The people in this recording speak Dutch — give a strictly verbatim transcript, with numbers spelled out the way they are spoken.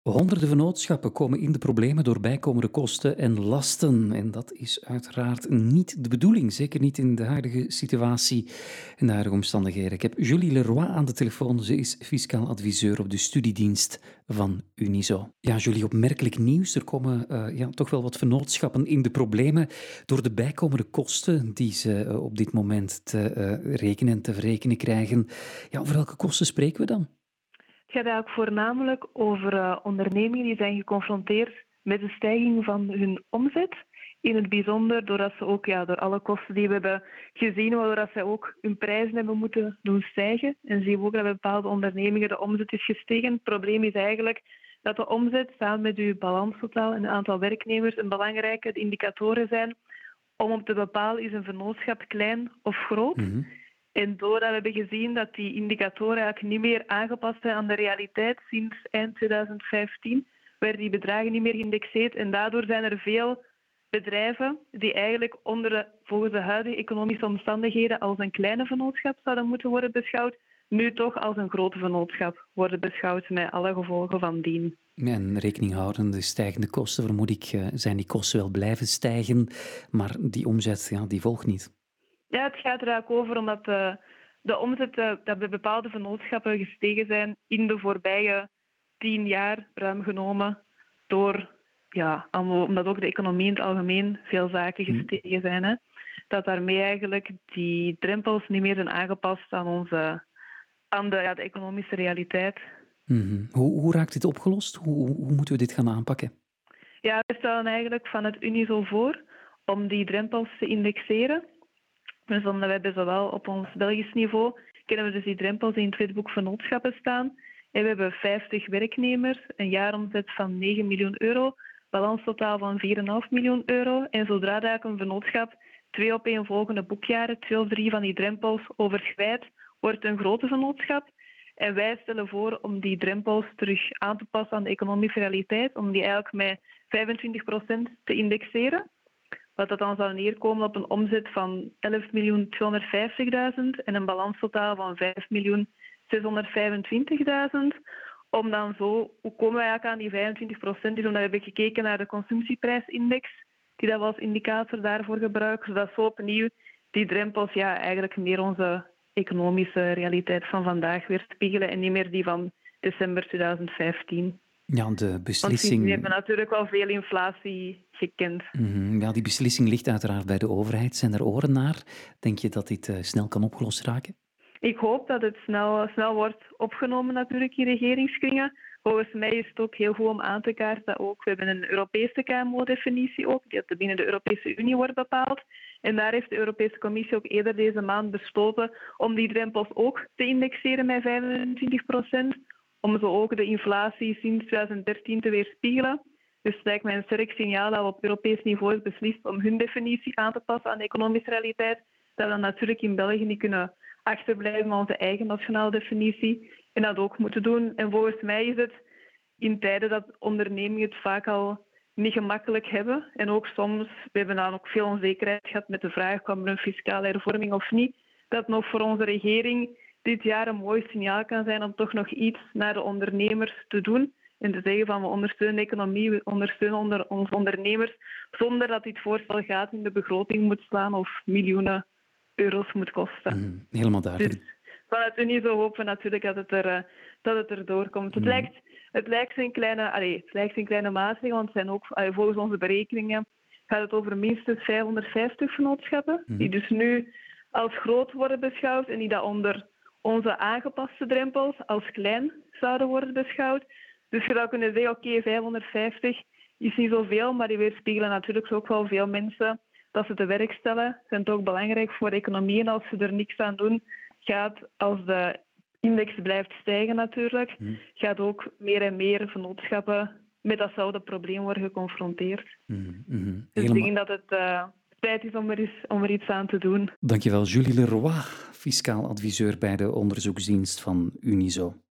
Honderden vennootschappen komen in de problemen door bijkomende kosten en lasten. En dat is uiteraard niet de bedoeling, zeker niet in de huidige situatie en de huidige omstandigheden. Ik heb Julie Leroy aan de telefoon. Ze is fiscaal adviseur op de studiedienst van Unizo. Ja, Julie, opmerkelijk nieuws. Er komen uh, ja, toch wel wat vennootschappen in de problemen door de bijkomende kosten die ze uh, op dit moment te uh, rekenen en te verrekenen krijgen. Ja, over welke kosten spreken we dan? Het gaat eigenlijk voornamelijk over uh, ondernemingen die zijn geconfronteerd met de stijging van hun omzet. In het bijzonder doordat ze ook ja, door alle kosten die we hebben gezien, waardoor dat zij ook hun prijzen hebben moeten doen stijgen. En zien we ook dat bij bepaalde ondernemingen de omzet is gestegen. Het probleem is eigenlijk dat de omzet samen met uw balanstotaal en het aantal werknemers een belangrijke indicatoren zijn om op te bepalen is een vennootschap klein of groot. Mm-hmm. En doordat we hebben gezien dat die indicatoren eigenlijk niet meer aangepast zijn aan de realiteit sinds eind twintig vijftien, werden die bedragen niet meer geïndexeerd. En daardoor zijn er veel bedrijven die eigenlijk onder de, volgens de huidige economische omstandigheden als een kleine vennootschap zouden moeten worden beschouwd, nu toch als een grote vennootschap worden beschouwd met alle gevolgen van dien. En rekening houden, de stijgende kosten, vermoed ik, zijn die kosten wel blijven stijgen, maar die omzet, ja, die volgt niet. Ja, het gaat er eigenlijk over omdat de, de omzet uh, dat bij bepaalde vennootschappen gestegen zijn in de voorbije tien jaar, ruim genomen, door, ja, omdat ook de economie in het algemeen veel zaken gestegen zijn. Hè, dat daarmee eigenlijk die drempels niet meer zijn aangepast aan, onze, aan de, ja, de economische realiteit. Mm-hmm. Hoe, hoe raakt dit opgelost? Hoe, hoe moeten we dit gaan aanpakken? Ja, we stellen eigenlijk van het Unizo voor om die drempels te indexeren. Dus omdat we hebben zowel op ons Belgisch niveau kennen we dus die drempels in het wetboek vennootschappen staan. En we hebben vijftig werknemers, een jaaromzet van negen miljoen euro, balanstotaal van vier komma vijf miljoen euro. En zodra eigenlijk een vennootschap twee opeenvolgende boekjaren, twee of drie van die drempels overschrijdt, wordt het een grote vennootschap. En wij stellen voor om die drempels terug aan te passen aan de economische realiteit, om die eigenlijk met vijfentwintig procent te indexeren. Wat dat dan zou neerkomen op een omzet van elf miljoen tweehonderdvijftigduizend en een balanstotaal van vijf miljoen zeshonderdvijfentwintigduizend. Om dan zo, hoe komen we eigenlijk aan die vijfentwintig procent? Is omdat we hebben gekeken naar de consumptieprijsindex, die dat we als indicator daarvoor gebruiken, zodat zo opnieuw die drempels ja, eigenlijk meer onze economische realiteit van vandaag weer spiegelen en niet meer die van december twintig vijftien. Ja, de beslissing... Want we hebben natuurlijk wel veel inflatie gekend. Mm-hmm. Ja, die beslissing ligt uiteraard bij de overheid. Zijn er oren naar? Denk je dat dit uh, snel kan opgelost raken? Ik hoop dat het snel, snel wordt opgenomen natuurlijk in regeringskringen. Volgens mij is het ook heel goed om aan te kaarten dat ook, we hebben een Europese K M O-definitie ook, die binnen de Europese Unie wordt bepaald. En daar heeft de Europese Commissie ook eerder deze maand besloten om die drempels ook te indexeren met vijfentwintig procent. Om zo ook de inflatie sinds twintig dertien te weerspiegelen. Dus het lijkt mij een sterk signaal dat we op Europees niveau is beslist om hun definitie aan te passen aan de economische realiteit. Dat we dan natuurlijk in België niet kunnen achterblijven met onze eigen nationale definitie. En dat ook moeten doen. En volgens mij is het in tijden dat ondernemingen het vaak al niet gemakkelijk hebben. En ook soms, we hebben dan ook veel onzekerheid gehad met de vraag, kwam er een fiscale hervorming of niet. Dat nog voor onze regering dit jaar een mooi signaal kan zijn om toch nog iets naar de ondernemers te doen. En te zeggen van we ondersteunen de economie, we ondersteunen onder onze ondernemers, zonder dat dit voorstel gaat in de begroting moet slaan of miljoenen euro's moet kosten. Mm, helemaal duidelijk. Dus vanuit Unizo hopen we natuurlijk dat het, er, uh, dat het erdoor komt. Mm. Het, lijkt, het, lijkt een kleine, allee, het lijkt een kleine maatregel, want het zijn ook, allee, volgens onze berekeningen gaat het over minstens vijfhonderdvijftig vennootschappen, mm. die dus nu als groot worden beschouwd en die dat onder onze aangepaste drempels als klein zouden worden beschouwd. Dus je zou kunnen zeggen, oké, okay, vijfhonderdvijftig is niet zoveel, maar die weerspiegelen natuurlijk ook wel veel mensen dat ze te werk stellen. Ze zijn ook belangrijk voor de economie en als ze er niks aan doen, gaat als de index blijft stijgen natuurlijk, mm. gaat ook meer en meer vennootschappen met datzelfde probleem worden geconfronteerd. Mm, mm, dus ik denk dat het uh, tijd is om er, eens, om er iets aan te doen. Dankjewel, Julie Leroy, fiscaal adviseur bij de onderzoeksdienst van Unizo.